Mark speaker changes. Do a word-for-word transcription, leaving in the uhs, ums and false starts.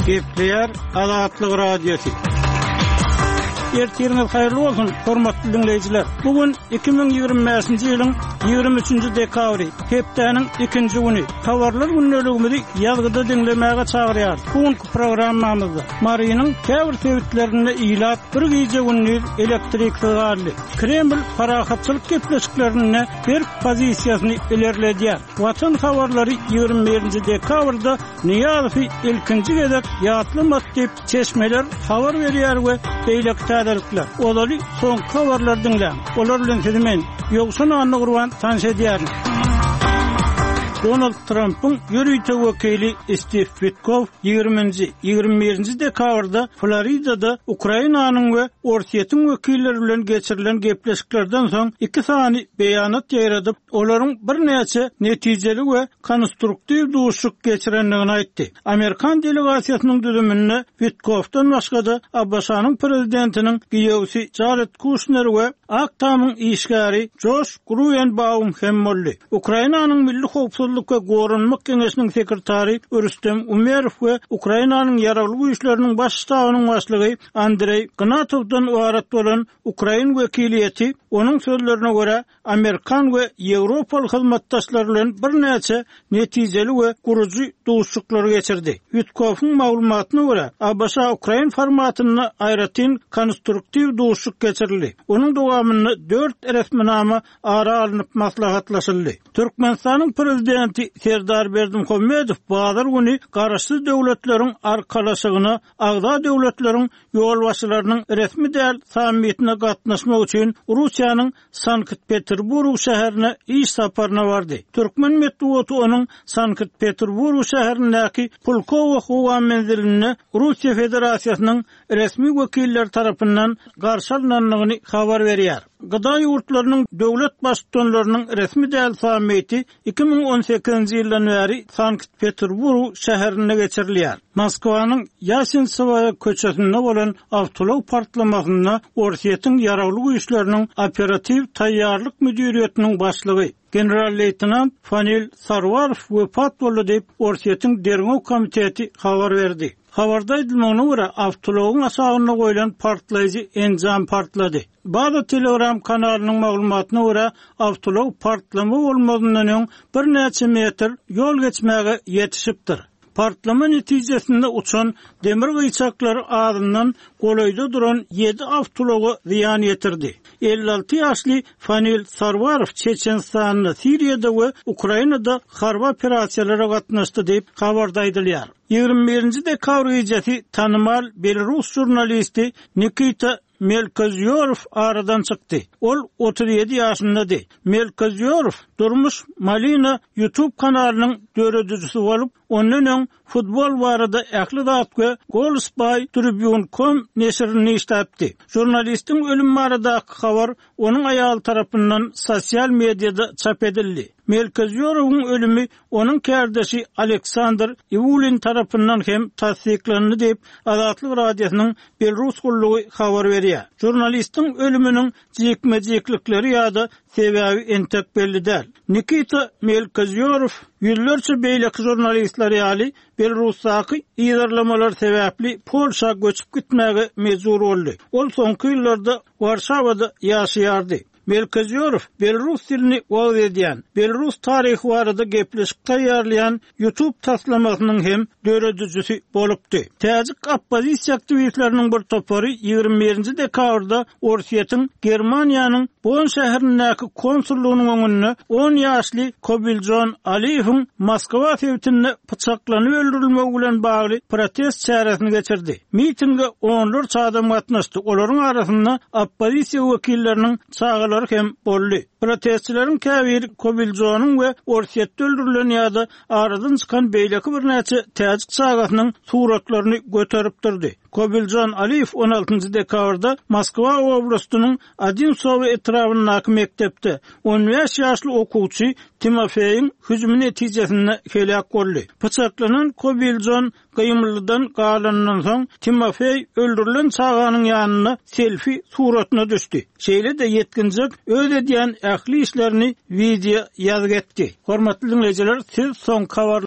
Speaker 1: Gepleyer Azatlyk Radiosu. Ertiriniz hayırlı olsun, hormatly dinleyijiler. Bugün iki bin ýygrimi beşinji ýylyň ýygrimi üçinji dekabry, hepdeniň ikinji güni. Habarlar günneligimizi ýazgyda dinlemäge çagyrýar. Bugünkü programmamyzda Maryanyň käbir sebitlerini iýlap, bir gije günni elektrik sygarly. Kreml parahatçylyk gepleşiklerini bir pozisiýasyny ilerledýär. Watan habarlary ýygrimi birinji dekabrda Niýazowy ilkinji gezek ýatly matdip çeşmeler habar berýär we beýlekde Olary son habarlar dinle. Olar bilen sizmen ýoksa anny gurban tanış edýär. Donald Trump'ın ýürüýte wekili Steve Witkoff ýygrimi ýygrimi birinji dekabrda Floridada Ukrainanyň we Orsiýetyň wekilleri bilen geçirilen gepleşiklerden soň iki sany beýanat ýaýradyp, olaryň bir näçe netijeli we konstruktiw duşuk geçirenligini aýtdy. Amerikan delegasiýasynyň düzümine Witkoffdan başga Abbasanyň prezidentiniň giýewsi Jared Kushner we Aktamyň işgäri Josh Gruenbaum hem boldy. Ukrainanyň milli howpsuzlyk we gorunmak keňeşiniň sekretary Rüstem Umerow we Ukrainanyň ýaraly güýçleriniň baş ştabynyň başlygy Andrey Gnatowdan ibaret bolan Ukrain wekiliýeti onuň sözlerine görä Amerikan we Ýewropaly hyzmatdaşlar bilen bir näçe netijeli we gurujy duşuklar geçirdi. Witkoff'un maglumatyna görä Abbasa Ukrain formatyny aýratyn konstruktiw duşuk geçirildi. Onuň dowamyny dört resminama ara alınıp maslahatlaşyldy. Türkmenistanyň prezidenti Serdar Berdimuhammedow bazar güni garaşsyz döwletleriň arkalaşygyny agda döwletleriň ýolbaşçylarynyň resmi däl sammitine gatnaşmak üçin Russiýanyň Sankt-Peterburg şäherine iş saparyna bardy. Türkmen medeniýeti onuň Sankt-Peterburg şäherindäki Pulkovo howa menziline Russiýa Federasiýasynyň resmi wekilleri tarapyndan garşy alynanlygyny habar berýär. Gıda ýurtlarynyň döwlet başçylarynyň resmi däl sammiti iki bin on sekizinji ýyldan beri Sankt-Peterburg şäherinde geçirilýär. Moskwanyň Yasentsova köçesinde bolan awtolog partlamasyna Orsiýetyň ýaraly güýçleriniň operativ taýýarlyk müdiriýetiniň başlygy general-leytenant Fanil Sarwarow wepat boldy diýip Orsiýetyň derňew komiteti habar berdi. Habarda aýdylmagyna görä awtologyň asagyna goýulan partlaýjy enjam partlady. Bazı Telegram kanalynyň maglumatyna görä awtolog partlama bolmadyndan öň bir näçe metr ýol geçmäge ýetişipdir. Partlama netijesinde uçan demir gıçaklary ağzından golayda duran yedi awtology ziyan ýetirdi. elli alty ýaşly Fanil Sarwarow Çeçenistanyň Siriýada we Ukrainada harba operasiýalara gatnaşdy diýip habarda aýdylýar. ýygrimi birinji dekabr gecesi tanymal Belarus jurnalisti Nikita Melkozyorov aradan çykdy. Ol otuz ýedi ýaşyndady. Melkozyorov durmuş Malina YouTube kanalynyň döredüjisi bolup, ondan öň futbol barada ähli zat we Golspy Tribune nokta com neşrini işläpdi. Jurnalistiň ölüm baradaky habar onuň aýaly tarapyndan sosial mediada çap edildi. Melkozyorov'un ölümü onun kardeşi Aleksandr Ivulin tarafından hem tasdiklendi diýip Azatlyk Radiosynyň Belarus gullugy habar berýär. Jurnalistin ölümünün jekme-jeklikleri ýa-da sebebi entek belli däl. Nikita Melkozyorov ýyllarça beýleki jurnalistler ýaly Belarusdaky ýerlamalar sebäpli Polşa göçüp gitmäge mejbur boldy. Ol soňky ýyllarda Warşawada ýaşaýardy. Melkozyorov Belarus dilini wagt edýän, Belarus taryhy barada gepleşik taýýarlayan YouTube taslamasynyň hem döredüjisi bolupdy. Täzik oppozisiýa aktivistleriniň bir topary ýygrimi birinji dekabrda Orsiýetyň Germaniýanyň Bonn şäherindäki konsullugynyň öňünde on ýaşly Kobiljon Aliýewiň Moskwa sebitinde pyçaklanyp öldürilmegi bilen bagly protest çäresini geçirdi. Mitinge onlarça adam gatnaşdy. Olaryň arasynda oppozisiýa wekilleriniň çağalary hem boldy. Protestçilerin käbir Kobiljonyň we Orsiýetde öldürilen ýa-da aradan çykan beýleki bir näçe täzik çağasynyň suratlaryny göterip durdy. Kobiljon Aliýew on altynjy dekabrda Moskwa oblastynyň Odinsow etrafyndaky mektepde on beş ýaşly okuwçy Timofeýiň hüjümi netijesinde helak boldy. Pyçaklanan Kobiljon gymlydan galandan soň Timofeý öldürilen çağanyň ýanyna selfie suratyna düşdi. Şeýle de yetkinjek öz edýän ähli işlerini video ýazgetdi. Hormatly dinleyijiler, siz soň